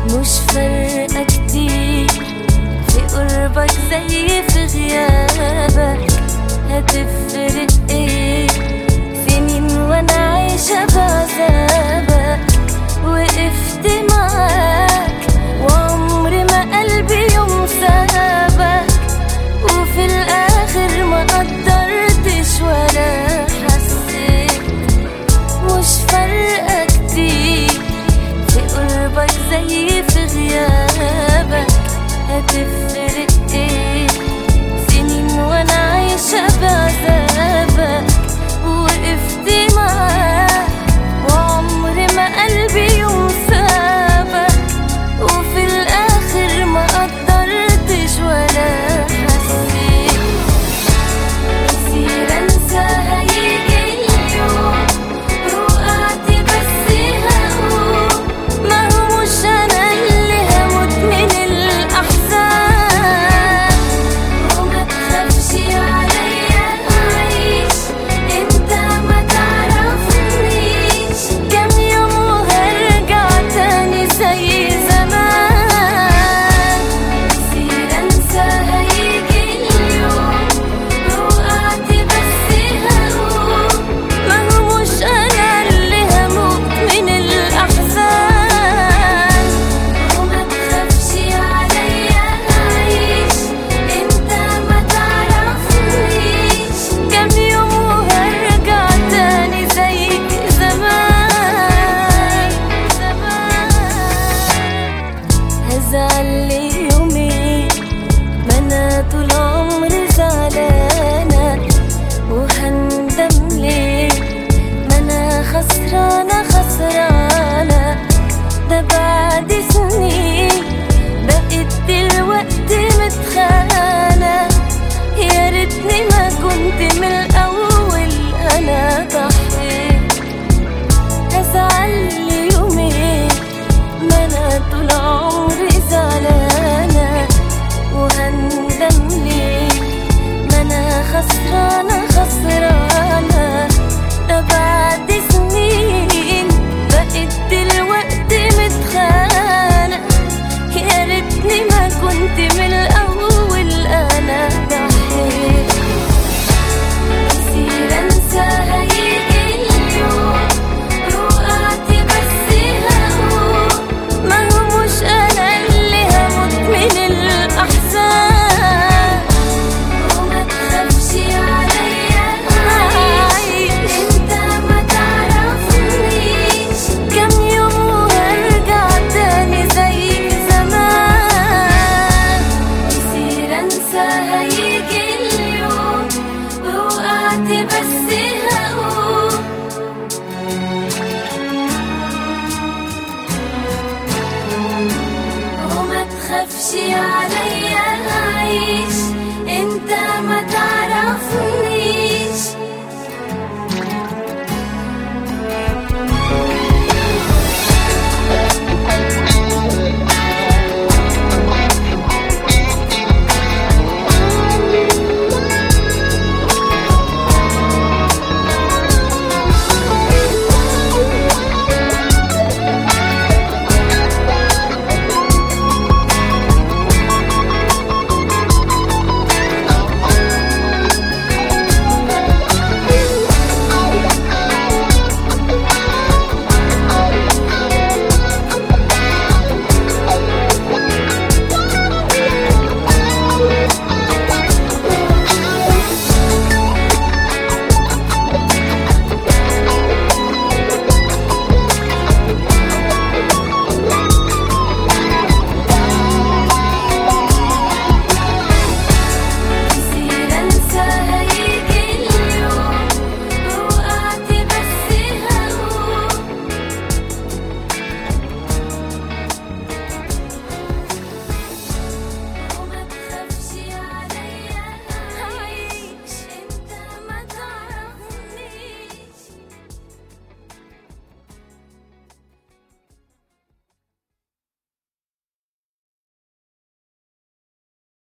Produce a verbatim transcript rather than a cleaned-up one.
مش فارقة كتير في قربك زي في غيابك. هتفرق ايه سنين وانا عايشة بعذابك؟ وقفت معاك وعمر ما قلبي يوم سابك، وفي الاخر ما قدرتش ولا حسيت. مش فارقة كتير في قربك زي في غيابك. هتفرق ايه سنين وانا عايشة بعذابك؟ وقفت معاك وعمر ما قلبي يوم سابك، وفي الاخر ما قدرتش ولا حسيت. كتير انسى هيجي اليوم وقعت بس هقوم، ما هو مش انا اللي هموت من الاحزان. وما تخافش عليا اعيش انت ما تعرفنيش، كام يوم وهرجع تاني زي زمان. كتير انسى هيجي اليوم وقعت بس هقوم، ما هو مش انا اللي هموت من الاحزان. وما تخافش عليا اعيش انت ما تعرفنيش، كام يوم وهرجع تاني زي زمان زمان. هزعل لي يومين ما انا طول عمري زعلانة، وهندم ليه ما انا خسرانة خسرانة. ده بعد سنين بقيت دلوقتي متخانة، يا ريتني ما كنت من الاول انا ضحيت. هزعل لي يومين ما انا طول عمري زعلانة، وهندم ليه ما انا خسرانة خسرانة. ده بعد سنين بقيت دلوقتي متخانة، يا ريتني ما كنت من الاول انا ضحيت. كتير انسى هيجي اليوم وقعت بس هقوم، ما هو مش انا اللي هموت من الاحزان. وما تخافش عليا اعيش انت ما تعرفنيش، كام يوم وهرجع تاني زي زمان. كتير انسى هيجي اليوم وقعت بس هقوم، وما تخافش عليا اعيش انت ما تعرفنيش.